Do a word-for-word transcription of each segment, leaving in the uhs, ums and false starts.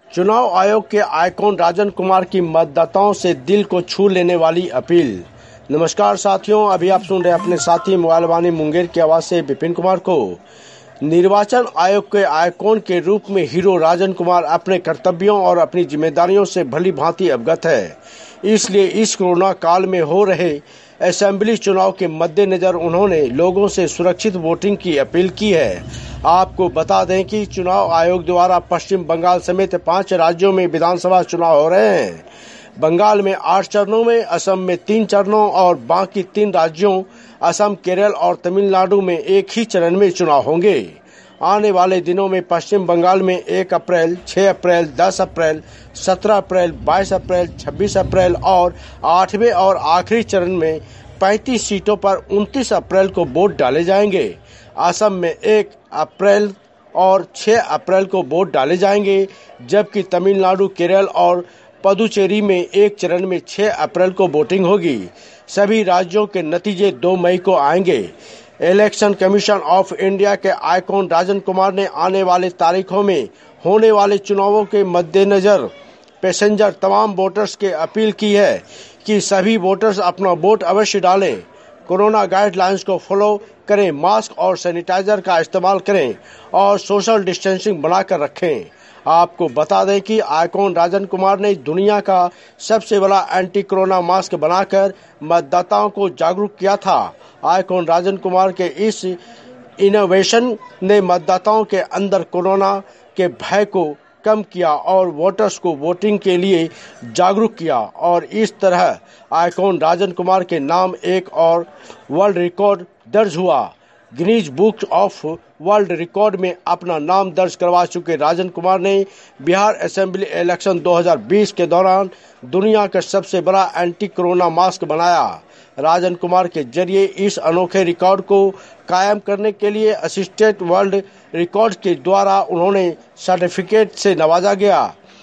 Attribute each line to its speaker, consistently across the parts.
Speaker 1: चुनाव आयोग के आइकॉन राजन कुमार की मतदाताओं से दिल को छू लेने वाली अपील। नमस्कार साथियों, अभी आप सुन रहे हैं अपने साथी मोबाइल वाणी मुंगेर की आवाज से विपिन कुमार को। निर्वाचन आयोग के आइकॉन के रूप में हीरो राजन कुमार अपने कर्तव्यों और अपनी जिम्मेदारियों से भली भांति अवगत है। इसलिए इस कोरोना काल में हो रहे असेंबली चुनाव के मद्देनजर उन्होंने लोगों से सुरक्षित वोटिंग की अपील की है। आपको बता दें कि चुनाव आयोग द्वारा पश्चिम बंगाल समेत पांच राज्यों में विधानसभा चुनाव हो रहे हैं। बंगाल में आठ चरणों में, असम में तीन चरणों और बाकी तीन राज्यों असम, केरल और तमिलनाडु में एक ही चरण में चुनाव होंगे। आने वाले दिनों में पश्चिम बंगाल में एक अप्रैल, छह अप्रैल, दस अप्रैल, सत्रह अप्रैल, बाईस अप्रैल, छब्बीस अप्रैल और आठवें और आखिरी चरण में पैंतीस सीटों पर उनतीस अप्रैल को वोट डाले जाएंगे। असम में एक अप्रैल और छह अप्रैल को वोट डाले जाएंगे, जबकि तमिलनाडु, केरल और पुदुचेरी में एक चरण में छह अप्रैल को वोटिंग होगी। सभी राज्यों के नतीजे दो मई को आएंगे। इलेक्शन कमीशन ऑफ इंडिया के आइकॉन राजन कुमार ने आने वाले तारीखों में होने वाले चुनावों के मद्देनजर पैसेंजर तमाम वोटर्स के अपील की है कि सभी वोटर्स अपना वोट अवश्य डालें, कोरोना गाइडलाइंस को फॉलो करें, मास्क और सैनिटाइजर का इस्तेमाल करें और सोशल डिस्टेंसिंग बनाकर रखें। आपको बता दें कि आइकॉन राजन कुमार ने दुनिया का सबसे बड़ा एंटी कोरोना मास्क बनाकर मतदाताओं को जागरूक किया था। आइकॉन राजन कुमार के इस इनोवेशन ने मतदाताओं के अंदर कोरोना के भय को कम किया और वोटर्स को वोटिंग के लिए जागरूक किया और इस तरह आइकॉन राजन कुमार के नाम एक और वर्ल्ड रिकॉर्ड दर्ज हुआ। Guinness book of world record में अपना नाम दर्ज करवा चुके राजन कुमार ने बिहार असेंबली इलेक्शन दो हज़ार बीस के दौरान दुनिया का सबसे बड़ा एंटी कोरोना मास्क बनाया। राजन कुमार के जरिए इस अनोखे रिकॉर्ड को कायम करने के लिए असिस्टेंट वर्ल्ड रिकॉर्ड के द्वारा उन्होंने सर्टिफिकेट से नवाजा गया।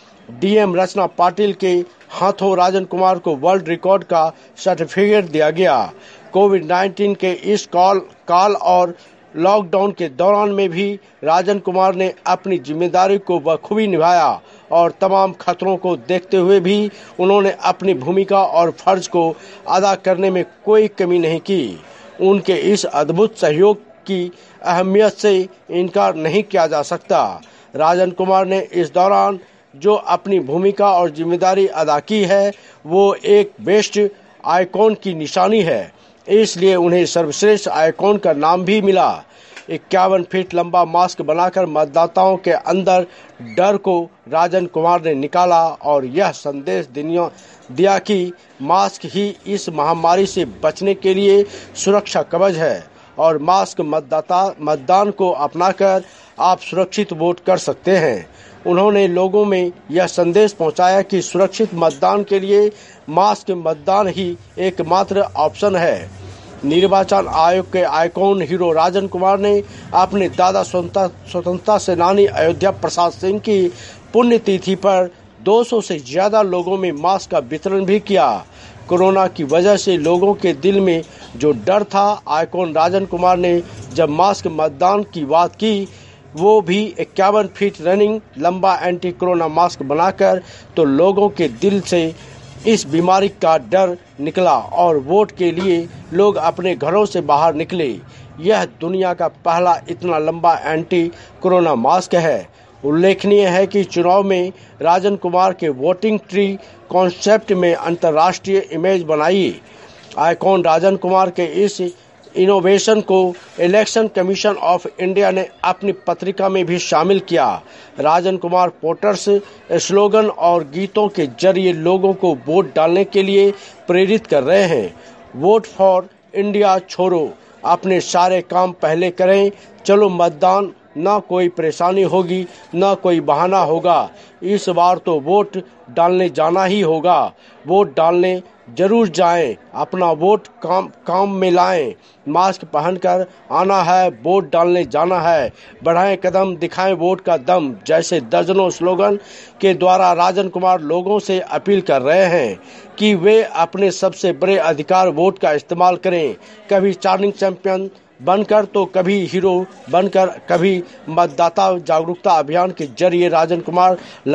Speaker 1: डीएम रचना पाटिल के हाथों राजन कुमार को वर्ल्ड रिकॉर्ड का सर्टिफिकेट दिया गया। कोविड उन्नीस के इस काल काल और लॉकडाउन के दौरान में भी राजन कुमार ने अपनी जिम्मेदारी को बखूबी निभाया और तमाम खतरों को देखते हुए भी उन्होंने अपनी भूमिका और फर्ज को अदा करने में कोई कमी नहीं की। उनके इस अद्भुत सहयोग की अहमियत से इनकार नहीं किया जा सकता। राजन कुमार ने इस दौरान जो अपनी भूमिका और जिम्मेदारी अदा की है वो एक बेस्ट आइकॉन की निशानी है, इसलिए उन्हें सर्वश्रेष्ठ आइकॉन का नाम भी मिला। इक्यावन फीट लंबा मास्क बनाकर मतदाताओं के अंदर डर को राजन कुमार ने निकाला और यह संदेश दिया कि मास्क ही इस महामारी से बचने के लिए सुरक्षा कवच है और मास्क मतदाता मतदान को अपनाकर आप सुरक्षित वोट कर सकते हैं। उन्होंने लोगों में यह संदेश पहुंचाया कि सुरक्षित मतदान के लिए मास्क मतदान ही एकमात्र ऑप्शन है। निर्वाचन आयोग के आइकॉन हीरो राजन कुमार ने अपने दादा स्वतंत्रता सेनानी अयोध्या प्रसाद सिंह की पुण्यतिथि पर दो सौ से ज्यादा लोगों में मास्क का वितरण भी किया। कोरोना की वजह से लोगों के दिल में जो डर था, आइकॉन राजन कुमार ने जब मास्क मतदान की बात की, वो भी इक्यावन फीट रनिंग लंबा एंटी कोरोना मास्क बनाकर, तो लोगों के दिल से इस बीमारी का डर निकला और वोट के लिए लोग अपने घरों से बाहर निकले। यह दुनिया का पहला इतना लंबा एंटी कोरोना मास्क है। उल्लेखनीय है कि चुनाव में राजन कुमार के वोटिंग ट्री कॉन्सेप्ट में अंतर्राष्ट्रीय इमेज बनाई। आइकॉन राजन कुमार के इस इनोवेशन को इलेक्शन कमीशन ऑफ इंडिया ने अपनी पत्रिका में भी शामिल किया। राजन कुमार वोटर्स स्लोगन और गीतों के जरिए लोगों को वोट डालने के लिए प्रेरित कर रहे हैं। वोट फॉर इंडिया छोड़ो, अपने सारे काम पहले करें, चलो मतदान, ना कोई परेशानी होगी, ना कोई बहाना होगा। इस बार तो वोट डालने जाना ही होगा। वोट डालने जरूर जाएं, अपना वोट काम काम में लाएं, मास्क पहनकर आना है, वोट डालने जाना है, बढ़ाएं कदम, दिखाएं वोट का दम जैसे दर्जनों स्लोगन के द्वारा राजन कुमार लोगों से अपील कर रहे हैं कि वे अपने सबसे बड़े अधिकार वोट का इस्तेमाल करें। कभी चार्जिंग चैंपियन बनकर तो कभी हीरो बनकर, कभी मतदाता जागरूकता अभियान के जरिए राजन कुमार